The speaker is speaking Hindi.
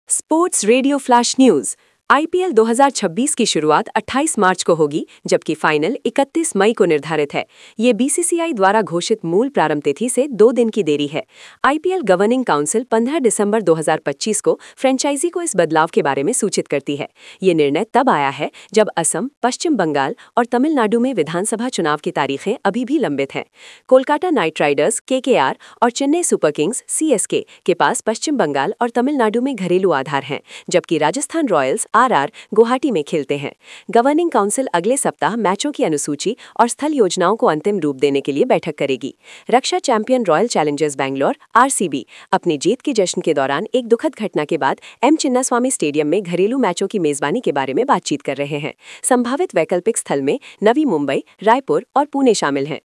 Sports radio flash news. IPL 2026 की शुरुआत 28 मार्च को होगी, जबकि फाइनल 31 मई को निर्धारित है। ये बीसीसीआई द्वारा घोषित मूल प्रारंभ तिथि से 2 दिन की देरी है। आईपीएल गवर्निंग काउंसिल 15 दिसंबर 2025 को फ्रेंचाइजी को इस बदलाव के बारे में सूचित करती है। ये निर्णय तब आया है जब असम, पश्चिम बंगाल और तमिलनाडु में विधानसभा चुनाव की तारीखें अभी भी लंबित हैं। कोलकाता नाइट राइडर्स केकेआर और चेन्नई सुपर किंग्स सीएसके के पास पश्चिम बंगाल और तमिलनाडु में घरेलू आधार हैं, जबकि राजस्थान रॉयल्स आरआर गुवाहाटी में खेलते हैं। गवर्निंग काउंसिल अगले सप्ताह मैचों की अनुसूची और स्थल योजनाओं को अंतिम रूप देने के लिए बैठक करेगी। रक्षा champion Royal Challengers Bangalore RCB अपनी जीत के जश्न के दौरान एक दुखद घटना के बाद एम चिन्नास्वामी स्टेडियम में घरेलू मैचों की मेजबानी के बारे में बातचीत कर रहे हैं। संभावित वैकल्पिक स्थल में नवी मुंबई, रायपुर और पुणे शामिल हैं।